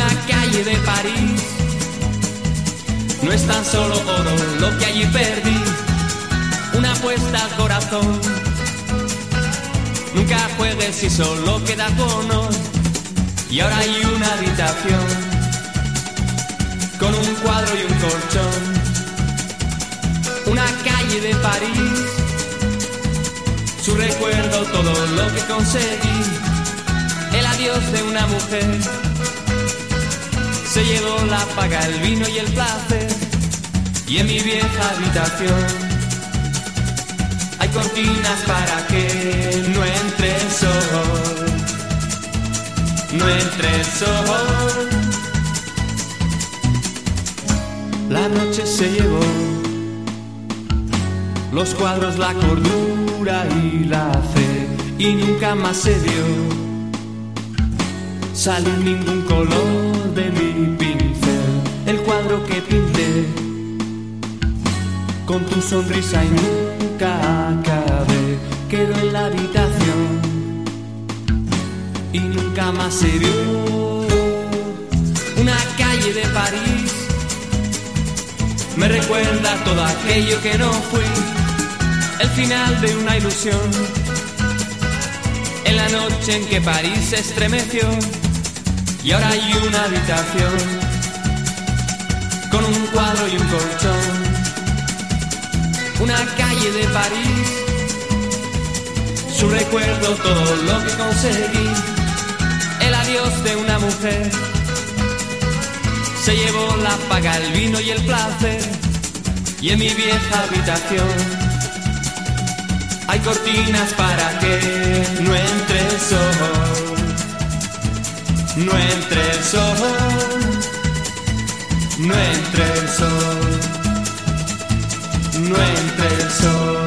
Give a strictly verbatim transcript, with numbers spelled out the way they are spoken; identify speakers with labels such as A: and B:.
A: una calle de París. No es tan solo oro lo que allí perdí, una apuesta al corazón. Nunca juegues si solo queda cono. Y ahora hay una habitación con un cuadro y un colchón. Una calle de París, su recuerdo, todo lo que conseguí. El adiós de una mujer se llevó la paga, el vino y el placer. Y en mi vieja habitación hay cortinas para que no entre el sol, no entre el sol. La noche se llevó los cuadros, la cordura y la fe, y nunca más se vio salir ningún color de mi pincel. El cuadro que pinté con tu sonrisa y nunca acabé quedó en la habitación y nunca más se vio. Una calle de París me recuerda todo aquello que no fui, el final de una ilusión, en la noche en que París se estremeció. Y ahora hay una habitación con un cuadro y un colchón. Una calle de París, su recuerdo, todo lo que conseguí. El adiós de una mujer se llevó la paga, el vino y el placer. Y en mi vieja habitación hay cortinas para que no entre el sol, no entre el sol, no entre el sol, no entre el sol.